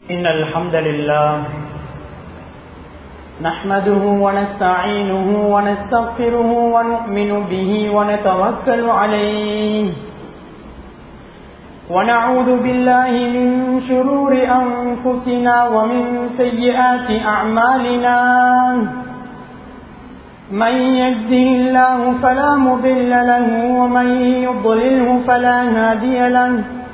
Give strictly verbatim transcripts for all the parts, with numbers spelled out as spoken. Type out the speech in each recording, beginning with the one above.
إن الحمد لله نحمده ونستعينه ونستغفره ونؤمن به ونتوكل عليه ونعوذ بالله من شرور أنفسنا ومن سيئات أعمالنا من يهده الله فلا مضل له ومن يضلله فلا هادي له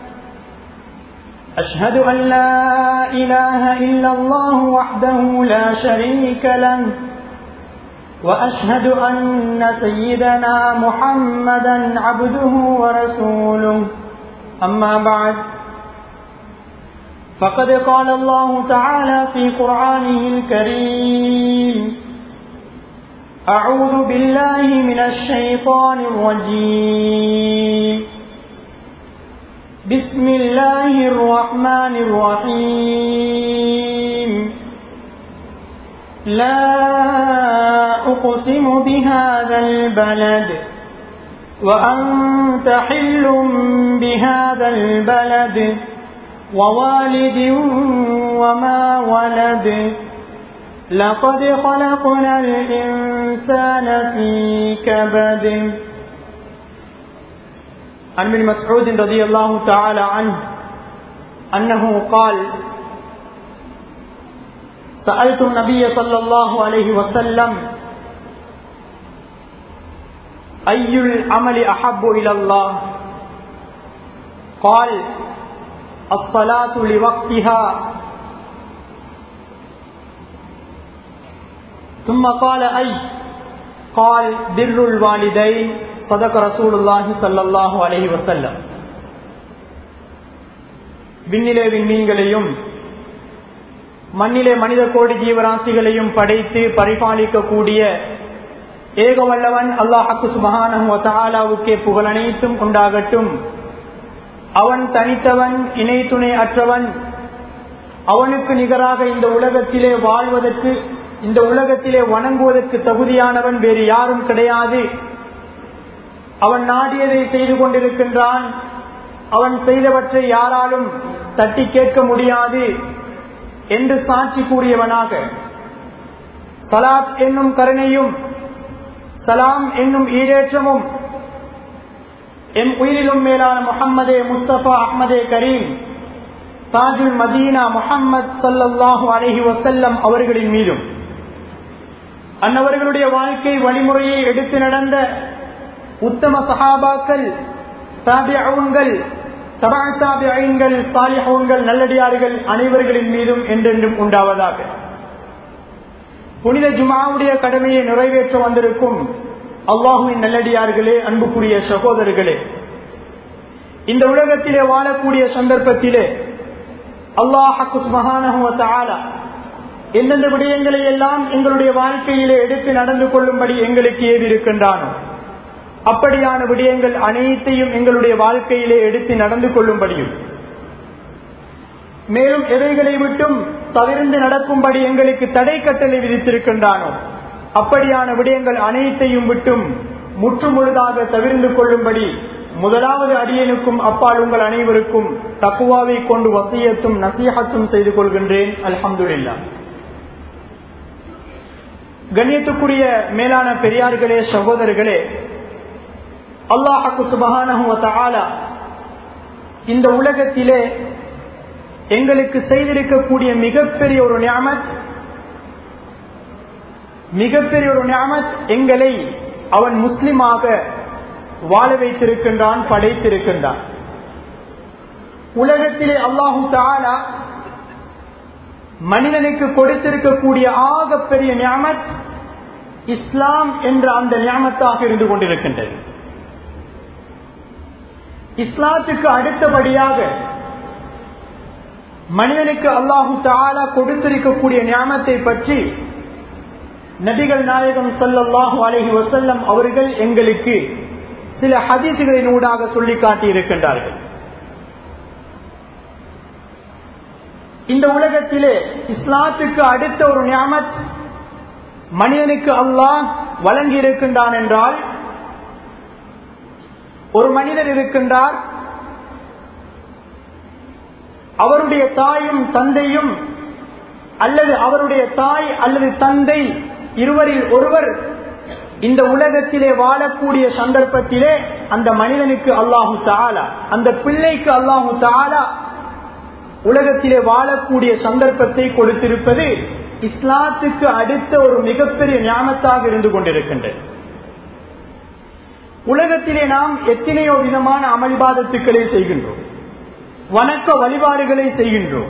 أشهد أن لا إله إلا الله وحده لا شريك له وأشهد أن سيدنا محمدا عبده ورسوله أما بعد فقد قال الله تعالى في قرآنه الكريم أعوذ بالله من الشيطان الرجيم بسم الله الرحمن الرحيم لا أقسم بهذا البلد وأنت حل بهذا البلد ووالد وما ولد لقد خلقنا الإنسان في كبد. عن ابن مسعود رضي الله تعالى عنه أنه قال سألت النبي صلى الله عليه وسلم أي العمل أحب إلى الله قال الصلاة لوقتها ثم قال أي قال بر الوالدين صدق رسول الله صلى الله عليه وسلم. விண்ணிலே விண்மீன்களையும் மண்ணிலே மனித கோடி ஜீவராசிகளையும் படைத்து பரிபாலிக்கக்கூடிய ஏகவல்லவன் அல்லாஹ்வுக்கு சுப்ஹானஹு வ தஆலாவுக்கே புகழ் அனைத்தும் உண்டாகட்டும். அவன் தனித்தவன், இணை துணை அற்றவன். அவனுக்கு நிகராக இந்த உலகத்திலே வாழ்வதற்கு, இந்த உலகத்திலே வணங்குவதற்கு தகுதியானவன் வேறு யாரும் கிடையாது. அவன் நாடியதை செய்து கொண்டிருக்கின்றான். அவன் செய்தவற்றை யாராலும் தட்டி கேட்க முடியாது என்று சாட்சி கூறியவனாக சலாத் என்னும் கருணையும் சலாம் என்னும் ஈடேற்றமும் என் உயிரிலும் மேலான முஹம்மதே முஸ்தபா அஹ்மதே கரீம் தாஜுல் மதீனா முஹம்மது ஸல்லல்லாஹு அலைஹி வஸல்லம் அவர்களின் மீதும் அன்னவர்களுடைய வாழ்க்கை வழிமுறையை எடுத்து நடந்த உத்தம சஹாபாக்கள், தாபிஊன்கள், தபஅ தாபிஈன்கள், சாலிஹூன்கள், நல்லடியார்கள் அனைவர்களின் மீதும் என்றென்றும் உண்டாவதாக. புனித ஜும்ஆவுடைய கடமையை நிறைவேற்ற வந்திருக்கும் அல்லாஹ்வின் நல்லடியார்களே, அன்புக்குரிய சகோதரர்களே, இந்த உலகத்திலே வாழக்கூடிய சந்தர்ப்பத்திலே அல்லாஹ் சுப்ஹானஹு வ தஆலா எந்தெந்த விடயங்களை எல்லாம் எங்களுடைய வாழ்க்கையிலே எடுத்து நடந்து கொள்ளும்படி எங்களுக்கு ஏவி இருக்கின்றானோ அப்படியான விடயங்கள் அனைத்தையும் எங்களுடைய வாழ்க்கையிலே எடுத்து நடந்து கொள்ளும்படியும், மேலும் எவைகளை விட்டும் தவிர்த்து நடக்கும்படி எங்களுக்கு தடை கட்டளை விதித்திருக்கின்றானோ அப்படியான விடயங்கள் அனைத்தையும் விட்டும் முற்றுமுழுதாக தவிர்த்து கொள்ளும்படி முதலாவது அடியனுக்கும் அப்பால் உங்கள் அனைவருக்கும் தக்வாவை கொண்டு வசியத்தும் நசீஹத்தும் செய்து கொள்கின்றேன். அல்ஹம்துலில்லாஹ். கண்ணியத்துக்குரிய மேலான பெரியார்களே, சகோதரர்களே, அல்லாஹ் சுப்ஹானஹு வ தஆலா இந்த உலகத்திலே எங்களுக்கு செய்திருக்கக்கூடிய மிகப்பெரிய ஒரு நிஅமத், மிகப்பெரிய ஒரு நிஅமத் எங்களை அவன் முஸ்லிமாக வாழ வைத்திருக்கின்றான், படைத்திருக்கின்றான். உலகத்திலே அல்லாஹு தஆலா மனிதனுக்கு கொடுத்திருக்கக்கூடிய ஆகப்பெரிய நிஅமத் இஸ்லாம் என்ற அந்த நிஅமத்தாக இருந்து கொண்டிருக்கின்றது. இஸ்லாத்துக்கு அடுத்தபடியாக மனிதனுக்கு அல்லாஹு தஆலா கொடுத்திருக்கக்கூடிய நிஅமத்தை பற்றி நபிகள் நாயகம் ஸல்லல்லாஹு அலைஹி வஸல்லம் அவர்கள் எங்களுக்கு சில ஹதீஸ்களின் ஊடாக சொல்லி காட்டி இருக்கின்றார்கள். இந்த உலகத்திலே இஸ்லாத்துக்கு அடுத்த ஒரு நிஅமத் மனிதனுக்கு அல்லாஹ் வழங்கி இருக்கின்றான் என்றால், ஒரு மனிதர் இருக்கின்றார், அவருடைய தாயும் தந்தையும் அல்லது அவருடைய தாய் அல்லது தந்தை இருவரில் ஒருவர் இந்த உலகத்திலே வாழக்கூடிய சந்தர்ப்பத்திலே அந்த மனிதனுக்கு அல்லாஹு தஆலா, அந்த பிள்ளைக்கு அல்லாஹு தஆலா உலகத்திலே வாழக்கூடிய சந்தர்ப்பத்தை கொடுத்திருப்பது இஸ்லாத்துக்கு அடுத்த ஒரு மிகப்பெரிய ஞானத்தாக இருந்து கொண்டிருக்கின்றது. உலகத்திலே நாம் எத்தனையோ விதமான அமல்பாதத்துக்களை செய்கின்றோம், வணக்க வழிபாடுகளை செய்கின்றோம்.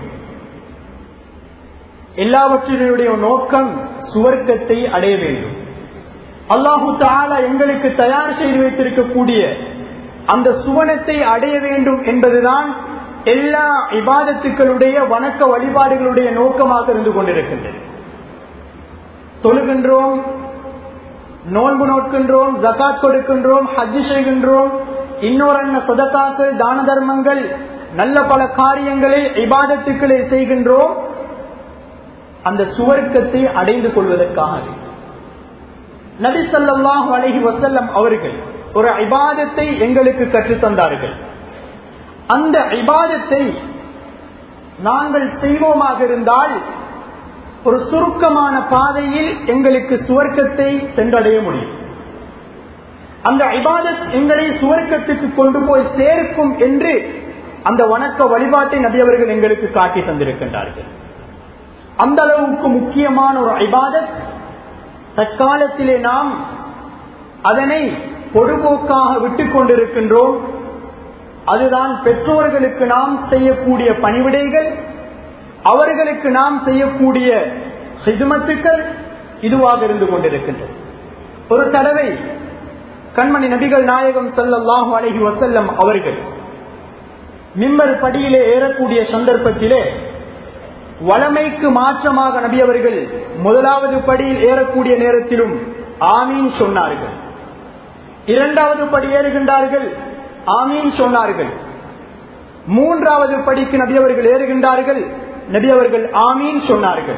எல்லாவற்றினுடைய நோக்கம் சுவர்க்கத்தை அடைய வேண்டும். அல்லாஹு தஆலா எங்களுக்கு தயார் செய்து வைத்திருக்கக்கூடிய அந்த சுவனத்தை அடைய வேண்டும் என்பதுதான் எல்லா இபாதத்துக்களுடைய வணக்க வழிபாடுகளுடைய நோக்கமாக இருந்து கொண்டிருக்கின்றது. தொழுகின்றோம், நோன்பு நோக்கின்றோம், ஜகாத் கொடுக்கின்றோம், ஹஜ் செய்கின்றோம், இன்னொரு சதகாக்கள், தான தர்மங்கள், நல்ல பல காரியங்களை இபாதத்துக்களை செய்கின்றோம். அந்த சுவர்க்கத்தை அடைந்து கொள்வதற்காக நபி ஸல்லல்லாஹு அலைஹி வஸல்லம் அவர்கள் ஒரு இபாதத்தை எங்களுக்கு கற்றுத் தந்தார்கள். அந்த இபாதத்தை நாங்கள் செய்வோமாக இருந்தால் ஒரு சுருக்கமான பாதையில் எங்களுக்கு சுவர்க்கத்தை சென்றடைய முடியும். அந்த இபாதத் எங்களை சுவர்க்கத்துக்கு கொண்டு போய் சேர்க்கும் என்று அந்த வணக்க வழிபாட்டை நபி அவர்கள் எங்களுக்கு காட்டி தந்திருக்கின்றார்கள். அந்த அளவுக்கு முக்கியமான ஒரு இபாதத். தற்காலத்திலே நாம் அதனை பொதுபோக்காக விட்டுக் கொண்டிருக்கின்றோம். அதுதான் பெற்றோர்களுக்கு நாம் செய்யக்கூடிய பணிவிடைகள், அவர்களுக்கு நாம் செய்யக்கூடிய ஹிஜ்மத்துக்கள் இதுவாக இருந்து கொண்டிருக்கின்றது. ஒரு தடவை கண்மணி நபிகள் நாயகம் ஸல்லல்லாஹு அலைஹி வஸல்லம் அவர்கள் மிம்பர் படியிலே ஏறக்கூடிய சந்தர்ப்பத்திலே வளமைக்கு மாற்றமாக நபி அவர்கள் முதலாவது படியில் ஏறக்கூடிய நேரத்திலும் ஆமீன் சொன்னார்கள். இரண்டாவது படி ஏறுகின்றார்கள், ஆமீன் சொன்னார்கள். மூன்றாவது படிக்கு நபி அவர்கள் ஏறுகின்றார்கள், நபி அவர்கள் ஆமீன் சொன்னார்கள்.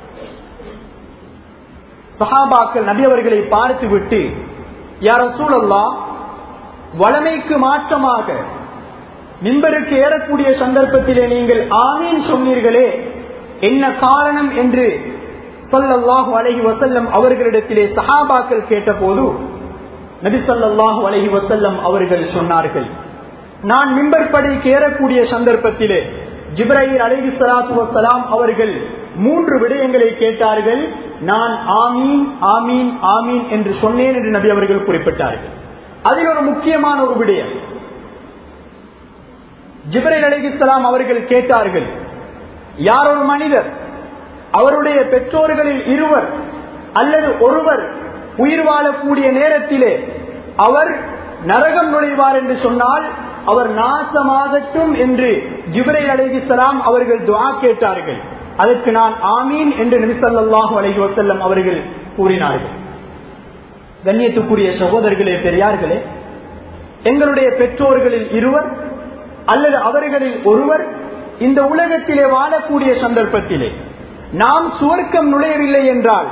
சஹாபாக்கள் நபி அவர்களை பார்த்து விட்டு, யா ரசூலல்லாஹ், வளமைக்கு மாற்றமாக மிம்பருக்கு ஏறக்கூடிய சந்தர்ப்பத்திலே நீங்கள் ஆமீன் சொன்னீர்களே, என்ன காரணம் என்று ஸல்லல்லாஹு அலைஹி வஸல்லம் அவர்களிடத்திலே சஹாபாக்கள் கேட்டபோது நபி ஸல்லல்லாஹு அலைஹி வஸல்லம் அவர்கள் சொன்னார்கள், நான் மிம்பர் படிக்கு ஏறக்கூடிய சந்தர்ப்பத்திலே ஜிப்ரீல் அலைஹிஸ்ஸலாத்து வஸ்ஸலாம் அவர்கள் மூன்று விடயங்களை கேட்டார்கள். நான் ஆமீன் ஆமீன் ஆமீன் என்று சொன்னேன் என்று நபி அவர்கள் குறிப்பிட்டார்கள். அதில் ஒரு முக்கியமான ஒரு விடயம், ஜிப்ரீல் அலைஹிஸ்ஸலாம் அவர்கள் கேட்டார்கள், யார் ஒரு மனிதர் அவருடைய பெற்றோர்களில் இருவர் அல்லது ஒருவர் உயிர் வாழக்கூடிய நேரத்திலே அவர் நரகம் நுழைவார் என்று சொன்னால் அவர் நாசமாகட்டும் என்று ஜிப்ரீல் அலைஹிஸ்ஸலாம் அவர்கள் துஆ கேட்டார்கள். அதற்கு நான் ஆமீன் என்று நபி ஸல்லல்லாஹு அலைஹி வஸல்லம் அவர்கள் கூறினார்கள். கண்ணியத்துக்குரிய சகோதரர்களே, பெரியார்களே, எங்களுடைய பெற்றோர்களில் இருவர் அல்லது அவர்களில் ஒருவர் இந்த உலகத்திலே வாழக்கூடிய சந்தர்ப்பத்திலே நாம் சுவர்க்கம் நுழையவில்லை என்றால்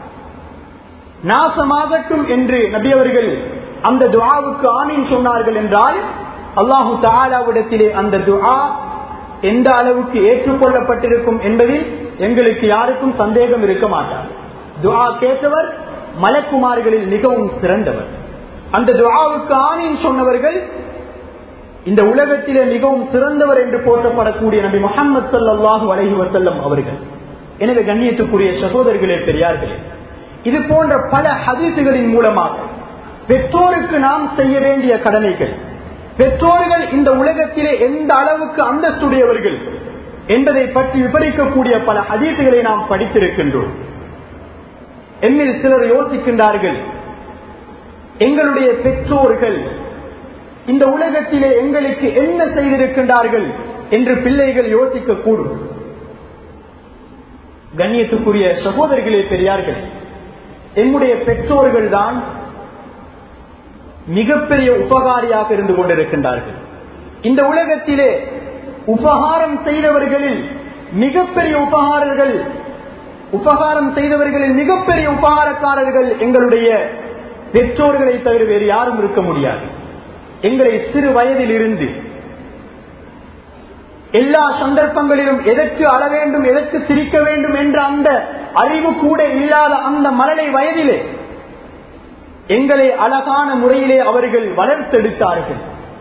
நாசமாகட்டும் என்று நபி அவர்கள் அந்த துஆவுக்கு ஆமீன் சொன்னார்கள் என்றால் அல்லாஹு தஆலாவிடத்திலே அந்த துஆ எந்த அளவுக்கு ஏற்றுக்கொள்ளப்பட்டிருக்கும் என்பதில் எங்களுக்கு யாருக்கும் சந்தேகம் இருக்க மாட்டார். துஆ கேட்டவர் மலக்குமார்களில் மிகவும் சிறந்தவர். அந்த துஆவுக்கு ஆமீன் சொன்னவர்கள் இந்த உலகத்திலே மிகவும் சிறந்தவர் என்று போற்றப்படக்கூடிய நபி முஹம்மது ஸல்லல்லாஹு அலைஹி வஸல்லம் அவர்கள். எனவே கண்ணியத்துக்குரிய சகோதரர்களே, பெரியார்களே, இது போன்ற பல ஹதீசுகளின் மூலமாக பெற்றோருக்கு நாம் செய்ய வேண்டிய கடமைகள், பெற்றோர்கள் இந்த உலகத்திலே எந்த அளவுக்கு அந்தஸ்துடையவர்கள் என்பதை பற்றி விவரிக்கக்கூடிய பல ஹதீசுகளை நாம் படித்திருக்கின்றோம். என்னில் சிலர் யோசிக்கின்றார்கள், எங்களுடைய பெற்றோர்கள் இந்த உலகத்திலே எங்களுக்கு என்ன செய்திருக்கின்றார்கள் என்று பிள்ளைகள் யோசிக்க கூடும். கண்ணியத்துக்குரிய சகோதரர்களே, பெரியார்கள், எம்முடைய பெற்றோர்கள் தான் மிகப்பெரிய உபகாரியாக இருந்து கொண்டிருக்கின்றார்கள். இந்த உலகத்திலே உபகாரம் செய்தவர்களில் மிகப்பெரிய உபகாரர்கள் உபகாரம் செய்தவர்களில் மிகப்பெரிய உபகாரக்காரர்கள் எங்களுடைய பெற்றோர்களை தவிர வேறு யாரும் இருக்க முடியாது. எங்களை சிறு வயதில் இருந்து எல்லா சந்தர்ப்பங்களிலும் எதற்கு அழ வேண்டும், எதற்கு சிரிக்க வேண்டும் என்ற அந்த அறிவு கூட இல்லாத அந்த மழலை வயதிலே எங்களை அழகான முறையிலே அவர்கள் வளர்த்தெடுத்தார்கள்.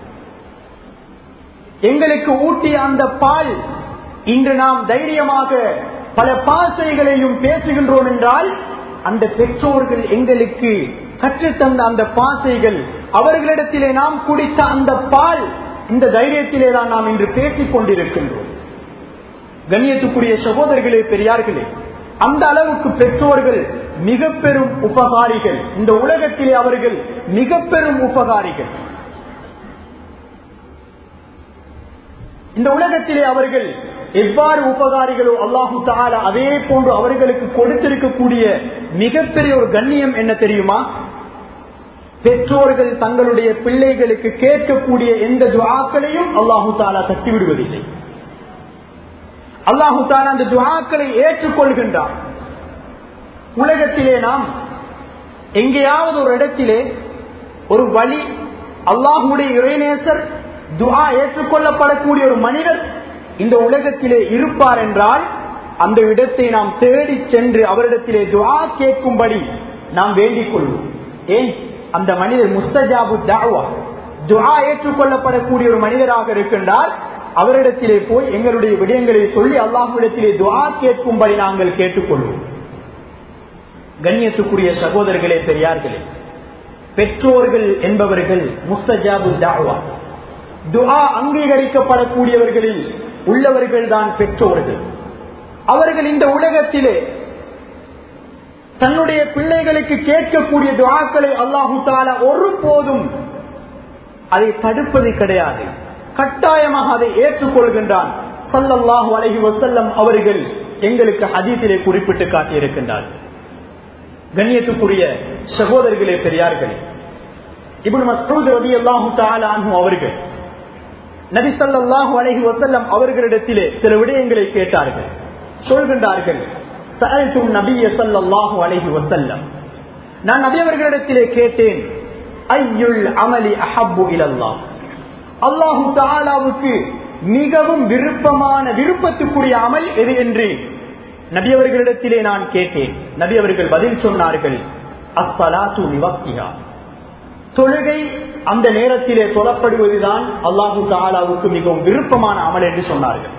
எங்களுக்கு ஊட்டிய அந்த பால் இன்று நாம் தைரியமாக பல பாசைகளையும் பேசுகின்றோம் என்றால் அந்த பெற்றோர்கள் எங்களுக்கு கற்றுத்தந்த அந்த பாசைகள், அவர்களிடத்திலே நாம் குடித்த அந்த பால், இந்த தைரியத்திலே தான் நாம் இன்று பேசிக் கொண்டிருக்கின்றோம். கண்ணியத்துக்குரிய சகோதரர்களே, பெரியார்களே, அந்த அளவுக்கு பெற்றோர்கள் மிக பெரும் உபகாரிகள். இந்த உலகத்திலே அவர்கள் மிக பெரும் உபகாரிகள். இந்த உலகத்திலே அவர்கள் எவ்வாறு உபகாரிகளோ அல்லாஹு தஆலா அதே போன்று அவர்களுக்கு கொடுத்திருக்கக்கூடிய மிகப்பெரிய ஒரு கண்ணியம் என்ன தெரியுமா? பெற்றோர்கள் தங்களுடைய பிள்ளைகளுக்கு கேட்கக்கூடிய எந்த துஆக்களையும் அல்லாஹு தஆலா தட்டிவிடுவதில்லை. அல்லாஹு தஆலா அந்த துஆக்களை ஏற்றுக்கொள்கின்றார். உலகத்திலே நாம் எங்கேயாவது ஒரு இடத்திலே ஒரு வழி, அல்லாஹுடைய இறைநேசர், துஆ ஏற்றுக்கொள்ளப்படக்கூடிய ஒரு மனிதர் இந்த உலகத்திலே இருப்பார் என்றால் அந்த இடத்தை நாம் தேடி சென்று அவரிடத்திலே துஆ கேட்கும்படி நாம் வேண்டிக் கொள்வோம். ஏன்? அந்த மனிதர் முஸ்தஜாபு தஅவா, துஆ ஏற்றுக்கொள்ளப்படக்கூடிய ஒரு மனிதராக இருக்கின்றார். அவரிடத்திலே போய் எங்களுடைய விடயங்களை சொல்லி அல்லாஹ்விடத்திலே துஆ கேட்கும்படி நாங்கள் கேட்டுக்கொள்வோம். கண்ணியத்துக்குரிய சகோதரர்களே, பெரியார்களே, பெற்றோர்கள் என்பவர்கள் முஸ்தஜாபு தஅவா, துஆ அங்கீகரிக்கப்படக்கூடியவர்களில் உள்ளவர்கள் தான் பெற்றோர்கள். அவர்கள் இந்த உலகத்திலே தன்னுடைய பிள்ளைகளுக்கு கேட்கக்கூடிய துஆக்களை அல்லாஹு தஆலா ஒருபோதும் அதை தடுப்பது கிடையாது. கட்டாயமாக அதை ஏற்றுக்கொள்கின்றான். ஸல்லல்லாஹு அலைஹி வஸல்லம் அவர்கள் எங்களுக்கு ஹதீஸிலே குறிப்பிட்டு காட்டியிருக்கின்றார்கள். கண்ணியத்துக்குரிய சகோதரர்களே, பெரியார்களே, இப்னு மஸ்ஊத் ரலியல்லாஹு தஆலா அன்ஹு அவர்கள் நபி ஸல்லல்லாஹு அலைஹி வஸல்லம் அவர்களிடத்திலே சில விடயங்களை கேட்டார்கள். சொல்கின்றார்கள், சஅல்து நபிய ஸல்லல்லாஹு அலைஹி வஸல்லம், நான் நபி அவர்களிடத்திலே கேட்டேன், அய்யுல் அமலி அஹப்பு இலல்லாஹ், அல்லாஹு தஆலாவுக்கு மிகவும் விருப்பமான விருப்பத்துக்குரிய அமல் எது என்று நபி அவர்களிடத்திலே நான் கேட்டேன். நபி அவர்கள் பதில் சொன்னார்கள், அஸ்ஸலாத்து லிவக்திஹா, தொழுகை அந்த நேரத்திலே தொழப்படுவதுதான் அல்லாஹு தஆலாவுக்கு மிகவும் விருப்பமான அமல் என்று சொன்னார்கள்.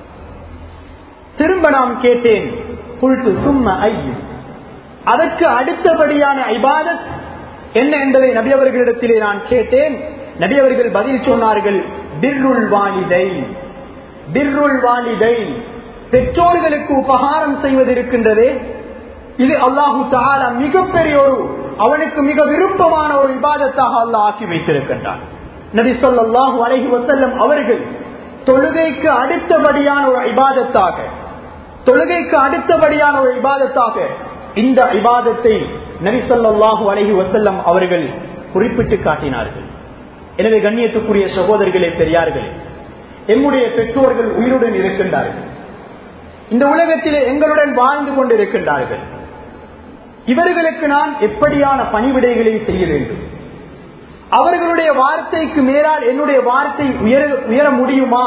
திரும்ப நான் கேட்டேன், குல்து சும்ம ஐயு, அதற்கு அடுத்தபடியான இபாதத் என்ன என்பதை நபி அவர்களிடத்திலே நான் கேட்டேன். நபி அவர்கள் பதில் சொன்னார்கள், பிர்ருல் வாலிதைன், பிர்ருல் வாலிதைன், பெற்றோர்களுக்கு உபகாரம் செய்வது இருக்கின்றதே, இது அல்லாஹு தஆலா மிகப்பெரிய ஒரு, அவனுக்கு மிக விருப்பமான ஒரு இபாதத்தாக அல்லாஹ் ஆக்கி வைத்திருக்கின்றான். நபி ஸல்லல்லாஹு அலைஹி வஸல்லம் அவர்கள் தொழுகைக்கு அடுத்தபடியான ஒரு இபாதத்தாக, தொழுகைக்கு அடுத்தபடியான ஒரு இபாதத்தாக இந்த இபாதத்தை நபி ஸல்லல்லாஹு அலைஹி வஸல்லம் அவர்கள் குறிப்பிட்டு காட்டினார்கள். எனவே கண்ணியத்துக்குரிய சகோதரர்களே, பெரியார்களே, எம்முடைய பெற்றோர்கள் உயிருடன் இருக்கின்றார்கள். இந்த உலகத்திலே எங்களுடன் வாழ்ந்து கொண்டிருக்கின்றார்கள். இவர்களுக்கு நான் எப்படியான பணிவிடைகளை செய்ய வேண்டும்? அவர்களுடைய வார்த்தைக்கு மேலால் என்னுடைய வார்த்தை உயர உயர முடியுமா?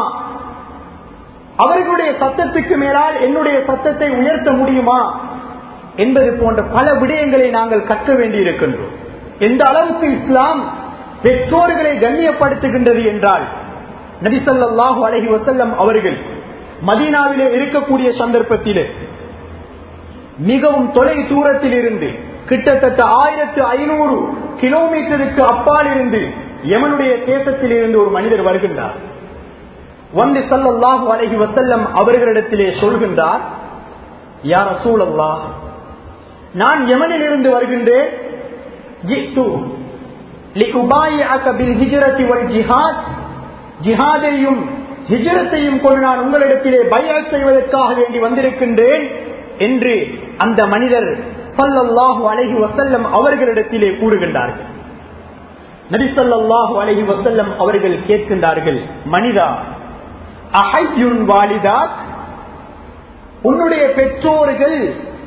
அவர்களுடைய சத்தத்துக்கு மேலால் என்னுடைய சத்தத்தை உயர்த்த முடியுமா என்பது போன்ற பல விடயங்களை நாங்கள் கற்க வேண்டி இருக்கின்றோம். எந்த அளவுக்கு இஸ்லாம் பெற்றோர்களை கண்ணியப்படுத்துகின்றது என்றால், நபி ஸல்லல்லாஹு அலைஹி வஸல்லம் அவர்கள் மதீனாவிலே இருக்கக்கூடிய சந்தர்ப்பத்திலே மிகவும் தொலை தூரத்தில் இருந்து, கிட்டத்தட்ட ஆயிரத்து ஐநூறு கிலோமீட்டருக்கு அப்பால் இருந்து, யமனுடைய தேசத்தில் இருந்து ஒரு மனிதர் வருகின்றார். வந்து ஸல்லல்லாஹு அலைஹி வஸல்லம் அவர்களிடத்திலே சொல்கின்றார், யா ரசூலல்லாஹ், நான் யமனில் இருந்து வருகின்றேன். ஜித்து லிஉபாயிஅக பில் ஹிஜ்ரத்தி வல் ஜிஹாத், ஜிஹாதையும் ஹிஜ்ரத்தையும் கொண்டு நான் உங்களிடத்திலே பைஅத் செய்வதற்காக வேண்டி வந்திருக்கின்றேன் என்று அந்த மனிதர் ஸல்லல்லாஹு அலைஹி வஸல்லம் அவர்களிடத்திலே கூறுகின்றார்கள். நபி ஸல்லல்லாஹு அலைஹி வஸல்லம் அவர்கள் கேட்கின்றார்கள், மனிதா, அஹய்யுன் வாலிதாக், உன்னுடைய பெற்றோர்கள்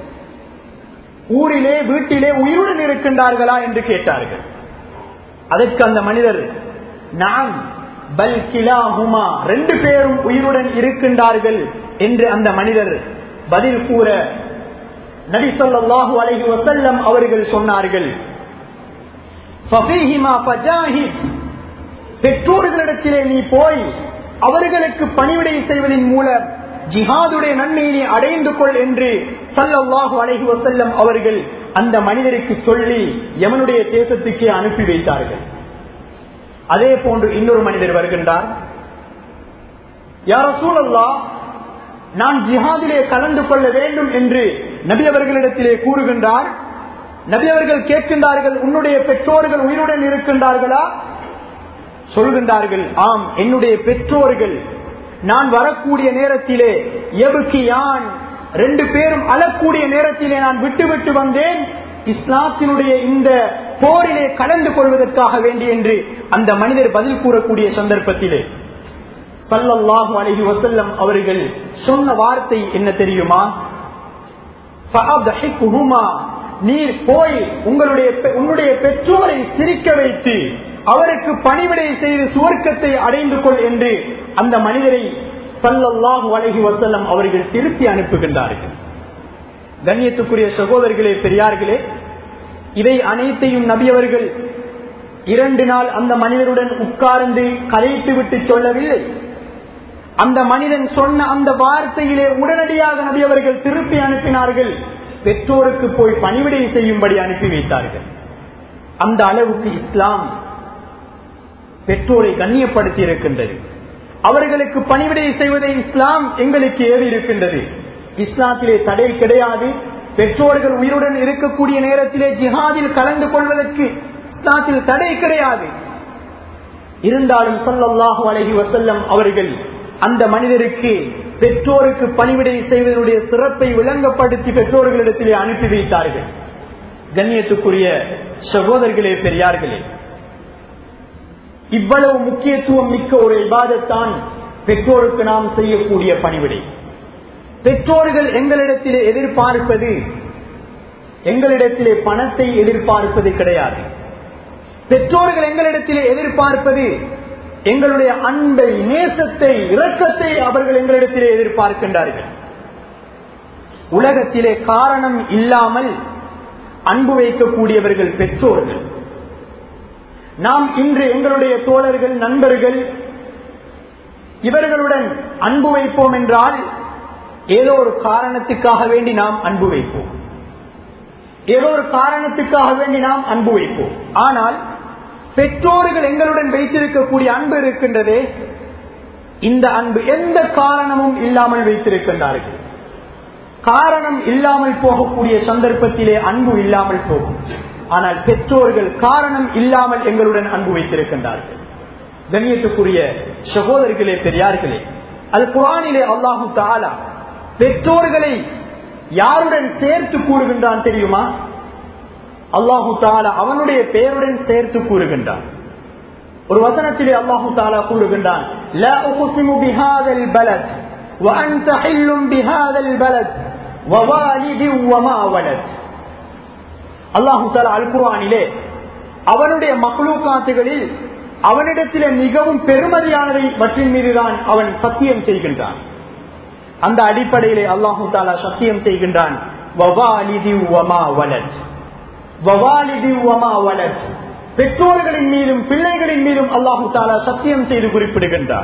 ஊரிலே வீட்டிலே உயிருடன் இருக்கின்றார்களா என்று கேட்டார்கள். அதற்கு அந்த மனிதர், நான் பல் கிலாஹுமா, ரெண்டு பேரும் உயிருடன் இருக்கின்றார்கள் என்று அந்த மனிதர் பதில் கூற நபி ஸல்லல்லாஹு அலைஹி வஸல்லம் அவர்கள் சொன்னார்கள், ஃபஃபீஹிமா ஃபஜாஹித், பெற்றோர்களிடத்திலே நீ போய் அவர்களுக்கு பணிவிடை செய்வதன் மூலம் ஜிஹாதுடைய நன்மையை அடைந்து கொள் என்று ஸல்லல்லாஹு அலைஹி வஸல்லம் அவர்கள் அந்த மனிதருக்கு சொல்லி யமனுடைய தேசத்துக்கு அனுப்பி வைத்தார்கள். அதே போன்று இன்னொரு மனிதர் வருகின்றார். யா ரசூலல்லாஹ், நான் ஜிஹாதிலே கலந்து கொள்ள வேண்டும் என்று நபி அவர்களிடத்திலே கூறுகின்றார். நபி அவர்கள் கேட்கின்றார்கள், உன்னுடைய பெற்றோர்கள் உயிருடன் இருக்கின்றார்களா? சொல்கின்றார்கள், ஆம், என்னுடைய பெற்றோர்கள் நான் வரக்கூடிய நேரத்திலே எபுக்கியான், ரெண்டு பேரும் அழக்கூடிய நேரத்திலே நான் விட்டு விட்டு வந்தேன் இஸ்லாத்தினுடைய இந்த போரிலே கலந்து கொள்வதற்காக வேண்டி என்று அந்த மனிதர் பதில் கூறக்கூடிய சந்தர்ப்பத்திலே ஸல்லல்லாஹு அலைஹி வஸல்லம் அவர்கள் சொன்ன வார்த்தை என்ன தெரியுமா? ஃபஅத்ஹிகுஹுமா, நீர் போய் உங்களுடைய உன்னுடைய பெற்றோரை சிரிக்க வைத்து அவருக்கு பணிவிடை செய்து சுவர்க்கத்தை அடைந்து கொள் என்று அந்த மனிதரை ஸல்லல்லாஹு அலைஹி வஸல்லம் அவர்கள் திருப்பி அனுப்புகின்றார்கள். கண்ணியத்துக்குரிய சகோதரர்களே, பெரியார்களே, இதை அனைத்தையும் நபி அவர்கள் இரண்டு நாள் அந்த மனிதருடன் உட்கார்ந்து கலைத்து விட்டு சொல்லவில்லை. அந்த மனிதன் சொன்ன அந்த வார்த்தையிலே உடனடியாக நபி அவர்கள் திருப்பி அனுப்பினார்கள். பெற்றோருக்கு போய் பணிவிடை செய்யும்படி அனுப்பி வைத்தார்கள். அந்த அளவுக்கு இஸ்லாம் பெற்றோரை கண்ணியப்படுத்தி இருக்கின்றது. அவர்களுக்கு பணிவிடை செய்வதை இஸ்லாம் எங்களுக்கு ஏறி இருக்கின்றது. இஸ்லாத்திலே தடை கிடையாது. பெற்றோர்கள் உயிருடன் இருக்கக்கூடிய நேரத்திலே ஜிஹாதில் கலந்து கொள்வதற்கு இஸ்லாத்தில் தடை கிடையாது. இருந்தாலும் ஸல்லல்லாஹு அலைஹி வஸல்லம் அவர்கள் அந்த மனிதருக்கு பெற்றோருக்கு பணிவிடை செய்வதனுடைய சிறப்பை விளங்கப்படுத்தி பெற்றோர்களிடத்திலே அனுப்பி வைத்தார்கள். கண்ணியத்துக்குரிய சகோதரர்களே, பெரியார்களே, இவ்வளவு முக்கியத்துவம் மிக்க ஒரு இபாதத்தான் பெற்றோருக்கு நாம் செய்யக்கூடிய பணிவிடை. பெற்றோர்கள் எங்களிடத்திலே எதிர்பார்ப்பது, எங்களிடத்திலே பணத்தை எதிர்பார்ப்பது கிடையாது. பெற்றோர்கள் எங்களிடத்திலே எதிர்பார்ப்பது எங்களுடைய அன்பை, நேசத்தை, இரக்கத்தை அவர்கள் எங்களிடத்திலே எதிர்பார்க்கின்றார்கள். உலகத்திலே காரணம் இல்லாமல் அன்பு வைக்கக்கூடியவர்கள் பெற்றோர்கள். நாம் இன்று எங்களுடைய தோழர்கள், நண்பர்கள், இவர்களுடன் அன்பு வைப்போம் என்றால் ஏதோ ஒரு காரணத்துக்காக வேண்டி நாம் அன்பு வைப்போம். ஏதோ ஒரு காரணத்துக்காக வேண்டி நாம் அன்பு வைப்போம். ஆனால் பெற்றோர்கள் எங்களுடன் வைத்திருக்கக்கூடிய அன்பு இருக்கின்றதே, இந்த அன்பு எந்த காரணமும் இல்லாமல் வைத்திருக்கின்றார்கள். காரணம் இல்லாமல் போகக்கூடிய சந்தர்ப்பத்திலே அன்பு இல்லாமல் போகும். ஆனால் பெற்றோர்கள் காரணம் இல்லாமல் எங்களுடன் அன்பு வைத்திருக்கின்றார்கள். கண்ணியத்துக்குரிய சகோதரர்களே, பெரியார்களே, அது குர்ஆனிலே அல்லாஹு தஆலா பெற்றோர்களை யாருடன் சேர்த்து கூறுகின்றான் தெரியுமா? அல்லாஹு தஆலா அவனுடைய பெயருடன் சேர்த்து கூறுகின்றான். ஒரு வசனத்திலே அல்லாஹு தஆலா கூறுகின்றான், லா உக்ஸிமு பிஹாதல் பலத் வ அன்த ஹில்லும் பிஹாதல் பலத் வ வாலிதி வ மா வலத். அல்லாஹு தஆலா அல் குர்ஆனிலே அவனுடைய மக்லூகாத்துகளில் அவனிடத்திலே மிகவும் பெருமதியானதை பற்றின் மீதுதான் அவன் சத்தியம் செய்கின்றான். அந்த அடிப்படையிலே அல்லாஹு தஆலா சத்தியம் செய்கின்றான், வவாலிதி வமா வலத், வவாலிதி வமா வலத். பெற்றோர்களின் மீதும் பிள்ளைகளின் மீதும் அல்லாஹு தஆலா சத்தியம் செய்து குறிப்பிடுகின்றான்.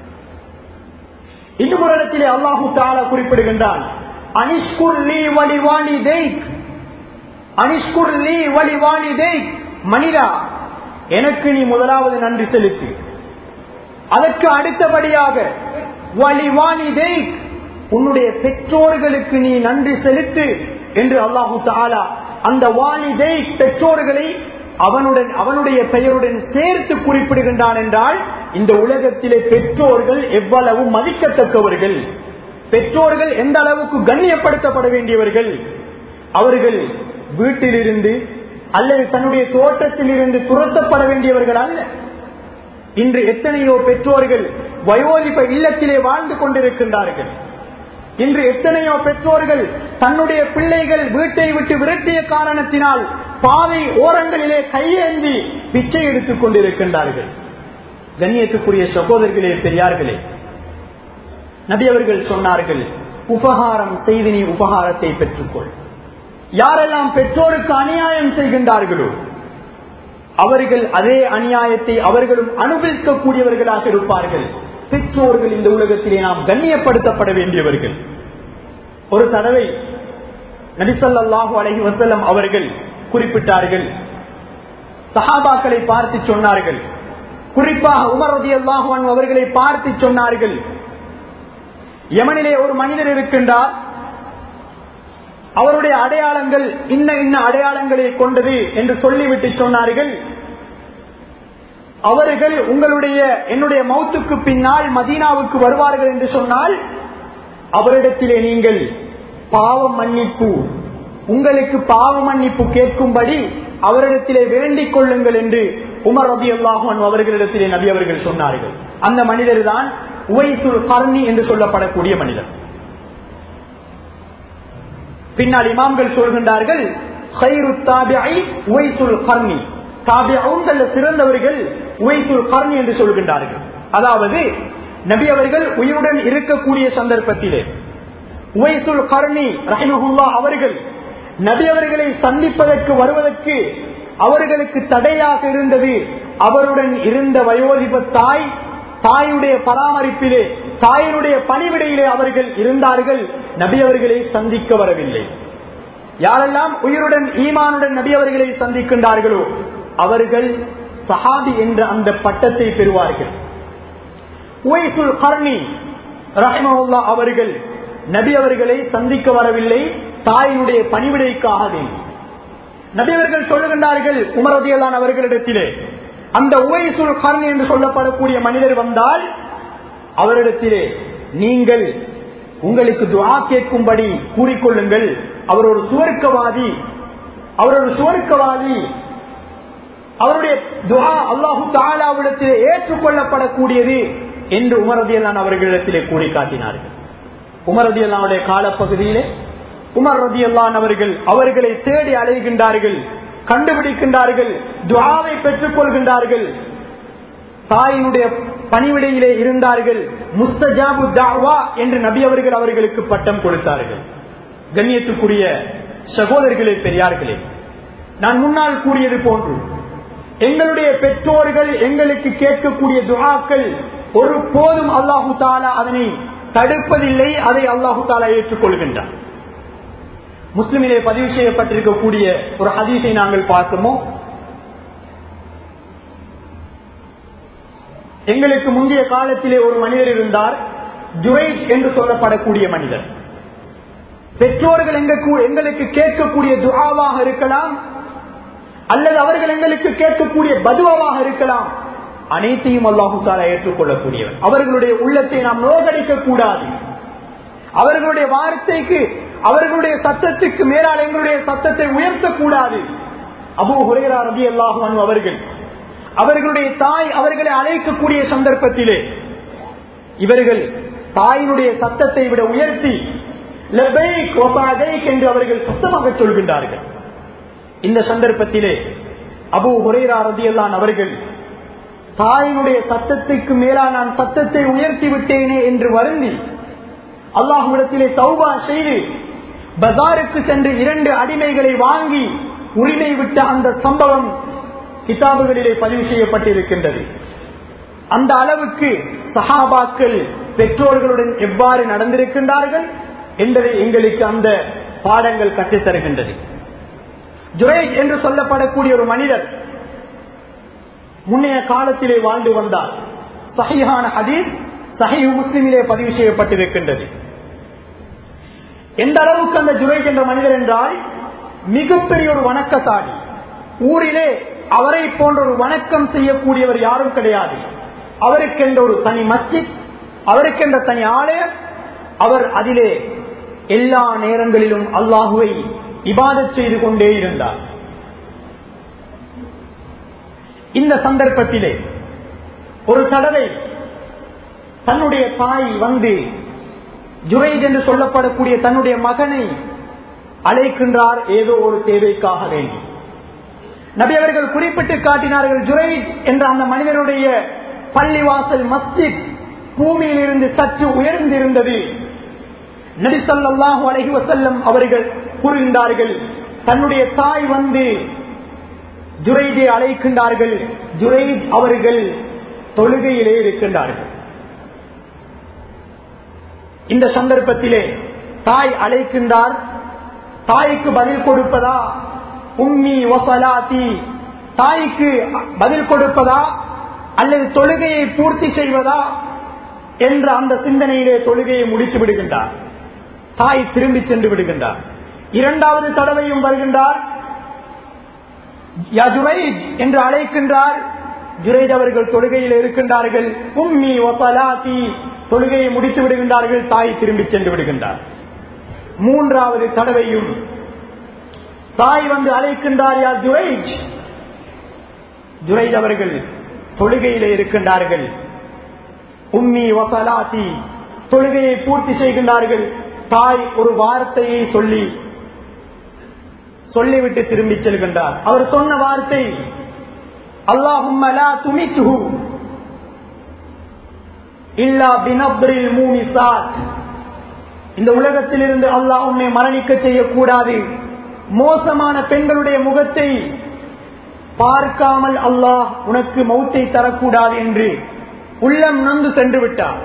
இன்னும் ஒரு இடத்திலே அல்லாஹு தஆலா குறிப்பிடுகின்றான், அனிஷ்குர் லீ வலிவாலிதைக், அனிஷ்குர் லீ வலிவாலிதைக். மனிதா, எனக்கு நீ முதலாவது நன்றி செலுத்து. அதற்கு அடுத்தபடியாக வலிவாலிதைக், உன்னுடைய பெற்றோர்களுக்கு நீ நன்றி செலுத்து என்று அல்லாஹு தஆலா அந்த வாலிதை பெற்றோர்களை அவனுடன் அவனுடைய பெயருடன் சேர்த்து குறிப்பிடுகின்றான். என்றால் இந்த உலகத்திலே பெற்றோர்கள் எவ்வளவு மதிக்கத்தக்கவர்கள், பெற்றோர்கள் எந்த அளவுக்கு கண்ணியப்படுத்தப்பட வேண்டியவர்கள். அவர்கள் வீட்டிலிருந்து அல்லது தன்னுடைய தோட்டத்தில் இருந்து துரத்தப்பட வேண்டியவர்கள் அல்ல. இன்று எத்தனையோ பெற்றோர்கள் வயோதிப இல்லத்திலே வாழ்ந்து கொண்டிருக்கின்றார்கள். இன்று எத்தனையோ பெற்றோர்கள் தன்னுடைய பிள்ளைகள் வீட்டை விட்டு விரட்டிய காரணத்தினால் பாதை ஓரங்களிலே கையேந்தி பிச்சை எடுத்துக் கொண்டிருக்கின்றார்கள். கண்ணியத்துக்குரிய சகோதரர்களே, பெரியார்களே, நபி அவர்கள் சொன்னார்கள், உபகாரம் செய்து நீ உபகாரத்தை பெற்றுக்கொள். யாரெல்லாம் பெற்றோருக்கு அநியாயம் செய்கின்றார்களோ அவர்கள் அதே அநியாயத்தை அவர்களும் அனுபவிக்கக்கூடியவர்களாக இருப்பார்கள். பெற்றோர்கள் இந்த உலகத்திலே நாம் கண்ணியப்படுத்தப்பட வேண்டியவர்கள். ஒரு தடவை நபி ஸல்லல்லாஹு அலைஹி வஸல்லம் அவர்கள் குறிப்பிட்டார்கள், சஹாபாக்களை பார்த்து சொன்னார்கள், குறிப்பாக உமர் ரலியல்லாஹு அன்ஹு அவர்களை பார்த்து சொன்னார்கள், யமனிலே ஒரு மனிதர் இருக்கின்றார், அவருடைய அடையாளங்கள் இன்ன இன்ன அடையாளங்களை கொண்டது என்று சொல்லிவிட்டு சொன்னார்கள், அவர்கள் உங்களுடைய என்னுடைய மௌத்துக்கு பின்னால் மதீனாவுக்கு வருவார்கள் என்று சொன்னால் அவரிடத்திலே நீங்கள் பாவ மன்னிப்பு உங்களுக்கு பாவ மன்னிப்பு கேட்கும்படி அவரிடத்திலே வேண்டிக் கொள்ளுங்கள் என்று உமர் ரலியல்லாஹு அன்ஹு அவர்களிடத்திலே நபி அவர்கள் சொன்னார்கள். அந்த மனிதர் தான் உவைசுல் கர்னி என்று சொல்லப்படக்கூடிய மனிதர். பின்னால் இமாம்கள் சொல்கின்றார்கள், கைரு தாபிஇ உவைசுல் கர்னி, தாபிஊன்கள் சிறந்தவர்கள் உவைசுல் கர்னி என்று சொல்கின்றார்கள். அதாவது நபி அவர்கள் உயிருடன் இருக்கக்கூடிய சந்தர்ப்பத்திலே உவைசுல் கர்னி ரஹிமஹுல்லாஹ் அவர்கள் நபி அவர்களை சந்திப்பதற்கு வருவதற்கு அவர்களுக்கு தடையாக இருந்தது அவருடன் இருந்த வயோதிப தாய். தாயுடைய பராமரிப்பிலே, தாயினுடைய பணிவிடையிலே அவர்கள் இருந்தார்கள். நபி அவர்களை சந்திக்க வரவில்லை. யாரெல்லாம் உயிருடன் ஈமானுடன் நபி அவர்களை சந்திக்கின்றார்களோ அவர்கள் சஹாபி என்ற அந்த பட்டத்தை பெறுவார்கள். உவைசுல் கர்னி ரஹிமஹுல்லாஹ் அவர்கள் நபி அவர்களை சந்திக்க வரவில்லை, தாயினுடைய பணிவிடைக்காக வேண்டி. நபி அவர்கள் சொல்லுகின்றார்கள் உமர் ரலியல்லாஹு அன்ஹு அவர்களிடத்திலே, அந்த உவைசுல் கர்னி என்று சொல்லப்படக்கூடிய மனிதர் வந்தால் அவரிடத்திலே நீங்கள் உங்களுக்கு துஆ கேட்கும்படி கூறிக்கொள்ளுங்கள், அவர் ஒரு சுவர்க்கவாதி, அவர் ஒரு சுவர்க்கவாதி, அவருடைய துஆ அல்லாஹு தஆலாவிடத்திலே ஏற்றுக்கொள்ளப்படக்கூடியது என்று உமர் ரலியல்லாஹு அன்ஹு அவர்களிடத்திலே கூறி காட்டினார்கள். உமர் ரலியல்லாஹு அன்ஹுடைய காலப்பகுதியிலே உமர் ரலியல்லாஹு அன்ஹு அவர்கள் அவர்களை தேடி அலைகின்றார்கள், கண்டுபிடிக்கின்றார்கள், துஆவை பெற்றுக் கொள்கின்றார்கள். தாயினுடைய பணிவிடையிலே இருந்தார்கள். முஸ்தஜாபு தஅவா என்று நபி அவர்கள் அவர்களுக்கு பட்டம் கொடுத்தார்கள். கண்ணியத்துக்குரிய சகோதரர்களே, பெரியார்களே, நான் முன்னால் கூறியது போன்று எங்களுடைய பெற்றோர்கள் எங்களுக்கு கேட்கக்கூடிய துஆக்கள் ஒரு போதும் அல்லாஹு தஆலா அதனை தடுப்பதில்லை, அதை அல்லாஹு தஆலா ஏற்றுக்கொள்கின்றார். முஸ்லிமிலே பதிவு செய்யப்பட்டிருக்கக்கூடிய ஒரு ஹதீஸை நாங்கள் பார்க்கிறோம். எங்களுக்கு முந்தைய காலத்திலே ஒரு மனிதர் இருந்தார், ஜுரைஜ் என்று சொல்லப்படக்கூடிய மனிதர். பெற்றோர்கள் எங்களுக்கு கேட்கக்கூடிய துஆவாக இருக்கலாம் அல்லது அவர்கள் எங்களுக்கு கேட்கக்கூடிய பதுவாவாக இருக்கலாம், அனைத்தையும் அல்லாஹு தஆலா ஏற்றுக்கொள்ளக்கூடியவர். அவர்களுடைய உள்ளத்தை நாம் நோகடிக்க கூடாது. அவர்களுடைய வார்த்தைக்கு அவர்களுடைய சத்தத்துக்கு மேலால் எங்களுடைய சத்தத்தை உயர்த்தக்கூடாது. அபூ ஹுரைரா ரலியல்லாஹு அன்ஹு அவர்கள் அவர்களுடைய தாய் அவர்களை அழைக்கக்கூடிய சந்தர்ப்பத்திலே இவர்கள் தாயினுடைய சத்தத்தை விட உயர்த்தி லபைக் வ சஅதைக் என்று அவர்கள் சத்தமாக சொல்கின்றார்கள். இந்த சந்தர்ப்பத்திலே அபூ ஹுரைரா ரலியல்லாஹு அன்ஹு அவர்கள் தாயினுடைய சத்தத்துக்கு மேலால் நான் சத்தத்தை உயர்த்தி விட்டேனே என்று வருந்தி அல்லாஹ்விடத்திலே தௌபா செய்து பஜாருக்கு சென்று இரண்டு அடிமைகளை வாங்கி உரிமை விட்ட அந்த சம்பவம் கிதாபுகளிலே பதிவு செய்யப்பட்டிருக்கின்றது. அந்த அளவுக்கு சஹாபாக்கள் பெற்றோர்களுடன் எவ்வாறு நடந்திருக்கின்றார்கள் என்பதை எங்களுக்கு அந்த பாடங்கள் கற்றுத் தருகின்றது. ஜுரைஜ் என்று சொல்லப்படக்கூடிய ஒரு மனிதர் முன்னைய காலத்திலே வாழ்ந்து வந்தார். சஹீஹான ஹதீஸ் சஹீஹ் முஸ்லிமிலே பதிவு செய்யப்பட்டிருக்கின்றது. எந்த அளவுக்கு அந்த ஜுரைஜ் என்ற மனிதர் என்றால் மிகப்பெரிய ஒரு வணக்கசாலி. ஊரிலே அவரை போன்ற ஒரு வணக்கம் செய்யக்கூடியவர் யாரும் கிடையாது. அவருக்கென்ற ஒரு தனி மஸ்ஜித், அவருக்கென்ற தனி ஆலயம், அவர் அதிலே எல்லா நேரங்களிலும் அல்லாஹுவை இபாதத் செய்து கொண்டே இருந்தார். இந்த சந்தர்ப்பத்திலே ஒரு தடவை தன்னுடைய தாய் வந்து ஜுரைஜ் என்று சொல்லப்படக்கூடிய தன்னுடைய மகனை அழைக்கின்றார் ஏதோ ஒரு தேவைக்காக வேண்டி. நபி அவர்கள் குறிப்பிட்டு காட்டினார்கள், ஜுரைஜ் என்ற அந்த மனிதனுடைய பள்ளிவாசல் மஸ்ஜித் பூமியில் இருந்து சற்று உயர்ந்திருந்தது. நபி ஸல்லல்லாஹு அலைஹி வஸல்லம் அவர்கள் கூறுகின்றார்கள், தன்னுடைய தாய் வந்து ஜுரைஜை அழைக்கின்றார்கள். ஜுரைஜ் அவர்கள் தொழுகையிலே இருக்கின்றார்கள். இந்த சந்தர்ப்பத்திலே தாய் அழைக்கின்றார். தாய்க்கு பதில் கொடுப்பதா, உம்மி வஸலாத்தி, தாய்க்கு பதில் கொடுப்பதா அல்லது தொழுகையை பூர்த்தி செய்வதா என்ற அந்த சிந்தனையிலே தொழுகையை முடித்து விடுகின்றார். தாய் திரும்பி சென்று விடுகின்றார். இரண்டாவது தடவையும் வருகின்றார். யா ஜுரைஜ் என்று அழைக்கின்றார். ஜுரைஜ் அவர்கள் தொழுகையில் இருக்கின்றார்கள். உம்மி வஸலாத்தி, தொழுகையை முடித்து விடுகின்றார்கள். தாய் திரும்பி சென்று விடுகின்றார். மூன்றாவது தடவையும் தாய் வந்து அழைக்கின்றார். யா ஜுரைஜ், ஜுரைஜ் அவர்கள் தொழுகையிலே இருக்கின்றார்கள். உம்மி வஸலாத்தி, தொழுகையை பூர்த்தி செய்கின்றார்கள். தாய் ஒரு வார்த்தையை சொல்லி சொல்லிவிட்டு திரும்பி செல்கின்றார். அவர் சொன்ன வார்த்தை, அல்லாஹும்ம லா துமித்ஹு இல்லா பினப்ரில் மூமிசாத், இந்த உலகத்திலிருந்து அல்லாஹ் உன்னை மரணிக்க செய்யக்கூடாது, மோசமான பெண்களுடைய முகத்தை பார்க்காமல் அல்லாஹ் உனக்கு மௌத்தை தரக்கூடாது என்று உள்ளம் நொந்து சென்று விட்டார்.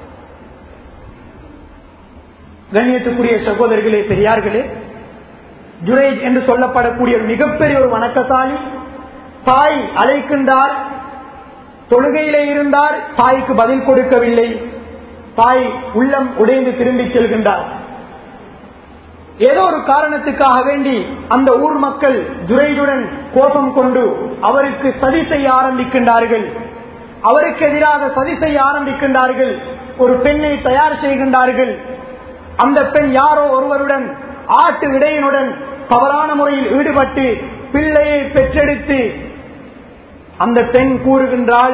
கண்ணியத்துக்குரிய சகோதரர்களே, பெரியார்களே, ஜுரைஜ் என்று சொல்லப்படக்கூடிய மிகப்பெரிய ஒரு வணக்கசாலி. தாய் அழைக்கின்றார், தொழுகையிலே இருந்தார், தாய்க்கு பதில் கொடுக்கவில்லை. தாய் உள்ளம் உடைந்து திரும்பி செல்கின்றார். ஏதோ ஒரு காரணத்துக்காக வேண்டி அந்த ஊர் மக்கள் ஜுரைஜுடன் கோபம் கொண்டு அவருக்கு சதி செய்ய ஆரம்பிக்கின்றார்கள். அவருக்கு எதிராக சதி செய்ய ஆரம்பிக்கின்றார்கள். ஒரு பெண்ணை தயார் செய்கின்றார்கள். அந்த பெண் யாரோ ஒருவருடன் ஆட்டு விடையினுடன் தவறான முறையில் ஈடுபட்டு பிள்ளையை பெற்றெடுத்து அந்த பெண் கூறுகின்றாள்,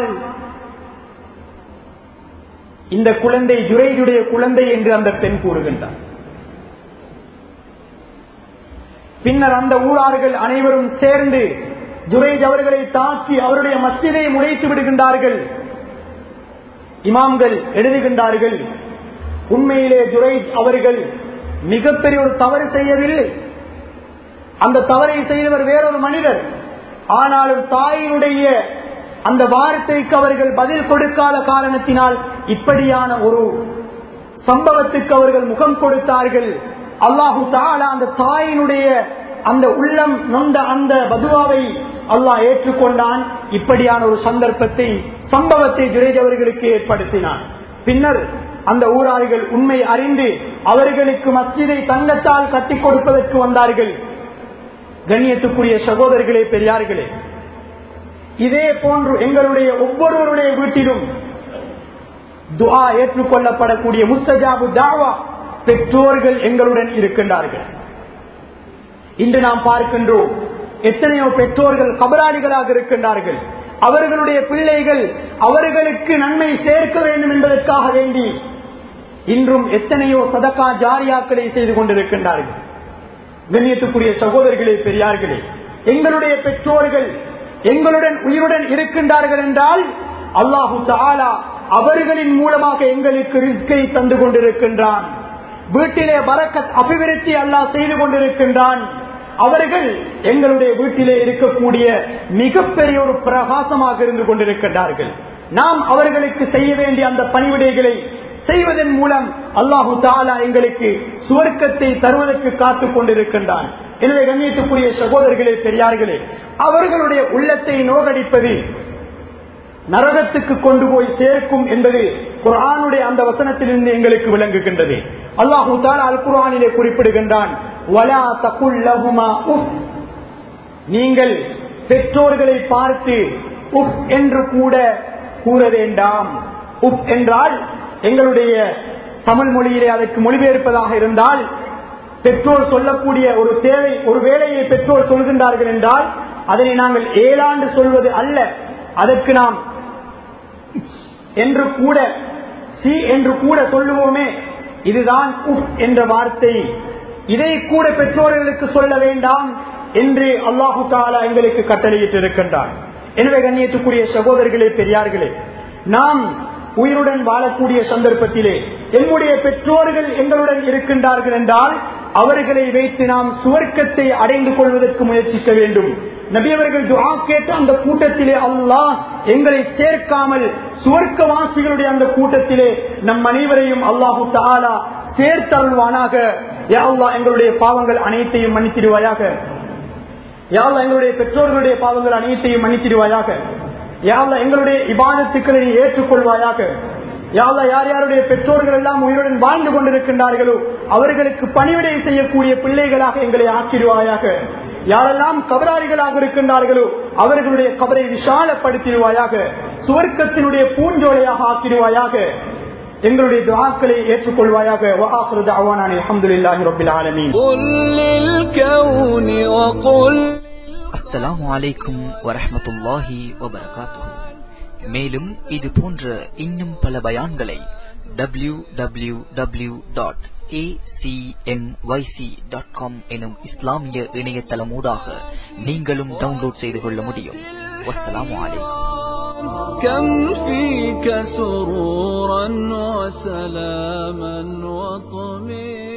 இந்த குழந்தை ஜுரைஜுடைய குழந்தை என்று அந்த பெண் கூறுகின்றார். பின்னர் அந்த ஊரார்கள் அனைவரும் சேர்ந்து ஜுரைஜ் அவர்களை தாக்கி அவருடைய மஸ்ஜிதை முறைத்து விடுகின்றார்கள். இமாம்கள் எழுதுகின்றார்கள், உண்மையிலே ஜுரைஜ் அவர்கள் மிகப்பெரிய ஒரு தவறு செய்யவில்லை. அந்த தவறை செய்தவர் வேறொரு மனிதர். ஆனாலும் தாயினுடைய அந்த வார்த்தைக்கு அவர்கள் பதில் கொடுக்காத காரணத்தினால் இப்படியான ஒரு சம்பவத்துக்கு அவர்கள் முகம் கொடுத்தார்கள். அல்லாஹு தஆலா அந்த தாயினுடைய அந்த உள்ளம் நொந்த அந்த பதுவாவை அல்லாஹ் ஏற்றுக்கொண்டான். இப்படியான ஒரு சந்தர்ப்பத்தை சம்பவத்தை ஜுரைஜ் அவர்களுக்கு ஏற்படுத்தினான். பின்னர் அந்த ஊரார்கள் உண்மை அறிந்து அவர்களுக்கு மஸ்ஜிதை தங்கத்தால் கட்டிக் கொடுப்பதற்கு வந்தார்கள். கண்ணியத்துக்குரிய சகோதரர்களே, பெரியார்களே, இதே போன்று எங்களுடைய ஒவ்வொருவருடைய வீட்டிலும் துஆ ஏற்றுக்கொள்ளப்படக்கூடிய முஸ்தஜாபு தாவா பெற்றோர்கள் எங்களுடன் இருக்கின்றார்கள். இன்று நாம் பார்க்கின்றோம், எத்தனையோ பெற்றோர்கள் கபராளிகளாக இருக்கின்றார்கள். அவர்களுடைய பிள்ளைகள் அவர்களுக்கு நன்மை சேர்க்க வேண்டும் என்பதற்காக வேண்டி இன்றும் எத்தனையோ சதகா ஜாரியாக்களை செய்து கொண்டிருக்கின்றார்கள். கண்ணியத்துக்குரிய சகோதரர்களே, பெரியார்களே, எங்களுடைய பெற்றோர்கள் எங்களுடன் உயிருடன் இருக்கின்றார்கள் என்றால் அல்லாஹு தஆலா அவர்களின் மூலமாக எங்களுக்கு ரிஸ்கை தந்து கொண்டிருக்கின்றான். வீட்டிலே பரக்கத் அபிவிருத்தி அல்லாஹ் செய்து கொண்டிருக்கின்றான். அவர்கள் எங்களுடைய வீட்டிலே இருக்கக்கூடிய மிகப்பெரிய ஒரு பிரகாசமாக இருந்து கொண்டிருக்கின்றார்கள். நாம் அவர்களுக்கு செய்ய வேண்டிய அந்த பணிவிடைகளை செய்வதன் மூலம் அல்லாஹு தஆலா எங்களுக்கு சுவர்க்கத்தை தருவதற்கு காத்துக் கொண்டிருக்கின்றான். எனவே கண்ணியத்துக்குரிய சகோதரர்களே, பெரியார்களே, அவர்களுடைய உள்ளத்தை நோகடிப்பது நரகத்துக்கு கொண்டு போய் சேர்க்கும் என்பது குர்ஆனுடைய அந்த வசனத்திலிருந்து எங்களுக்கு விளங்குகின்றது. அல்லாஹு தஆலா அல் குர்ஆனிலே குறிப்பிடுகின்றான், வலா தகுல் லஹுமா உஃப், நீங்கள் பெற்றோர்களை பார்த்து உஃப் என்று கூட கூற வேண்டாம். உஃப் என்றால் எங்களுடைய தமிழ் மொழியிலே அதற்கு மொழிபெயர்ப்பதாக இருந்தால், பெற்றோர் சொல்லக்கூடிய ஒரு தேவை, ஒரு வேலையை பெற்றோர் சொல்கின்றார்கள் என்றால் அதனை நாங்கள் ஏழாண்டு சொல்வது அல்ல, அதற்கு நாம் என்று கூட சி என்று கூட சொல்லுவோமே, இதுதான் உஃப் என்ற வார்த்தை. இதை கூட பெற்றோர்களுக்கு சொல்ல வேண்டாம் என்று அல்லாஹு தஆலா எங்களுக்கு கட்டளையிட்டு இருக்கின்றார். எனவே கண்ணியத்துக்குரிய சகோதரர்களே, பெரியார்களே, நாம் உயிருடன் வாழக்கூடிய சந்தர்ப்பத்திலே எம்முடைய பெற்றோர்கள் எங்களுடன் இருக்கின்றார்கள் என்றால் அவர்களை வைத்து நாம் சுவர்க்கத்தை அடைந்து கொள்வதற்கு முயற்சிக்க வேண்டும். நபி அவர்கள் துஆ கேட்ட அந்த கூட்டத்திலே அல்லாஹ் எங்களை சேர்க்காமல் சுவர்க்கவாசிகளுடைய அந்த கூட்டத்திலே நம் அனைவரையும் அல்லாஹு தஆலா சேர்த்தருள்வானாக. யா அல்லாஹ் எங்களுடைய பாவங்கள் அனைத்தையும் மன்னித்திடுவாயாக. யா அல்லாஹ் எங்களுடைய பெற்றோர்களுடைய பாவங்கள் அனைத்தையும் மன்னித்திடுவாயாக. யா அல்லாஹ் எங்களுடைய இபாதத்துக்களை ஏற்றுக்கொள்வாயாக. யா அல்லாஹ் யார் யாருடைய பெற்றோர்கள் எல்லாம் உயிருடன் வாழ்ந்து கொண்டிருக்கின்றார்களோ அவர்களுக்கு பணிவிடை செய்யக்கூடிய பிள்ளைகளாக எங்களை ஆக்கிடுவாயாக. யாரெல்லாம் கபராளிகளாக இருக்கின்றார்களோ அவர்களுடைய கபரை விசாலப்படுத்திடுவாயாக. சுவர்க்கத்தினுடைய பூஞ்சோலையாக ஆக்கிடுவாயாக. எங்களுடைய துஆக்களை ஏற்றுக்கொள்வாயாக. வஆகிரு தஅவானா அல்ஹம்துலில்லாஹி ரப்பில் ஆலமீன். அஸ்ஸலாமு அலைக்கும் வரஹ்மத்துல்லாஹி வபரகாத்துஹு. மேலும் இது போன்ற இன்னும் பல பயான்களை W W W dot A C M Y C dot com எனும் இஸ்லாமிய இணையதளமூடாக நீங்களும் டவுன்லோட் செய்து கொள்ள முடியும். வஸ்ஸலாமு அலைக்கும். كم فيك سرورا وسلاما وطمئنا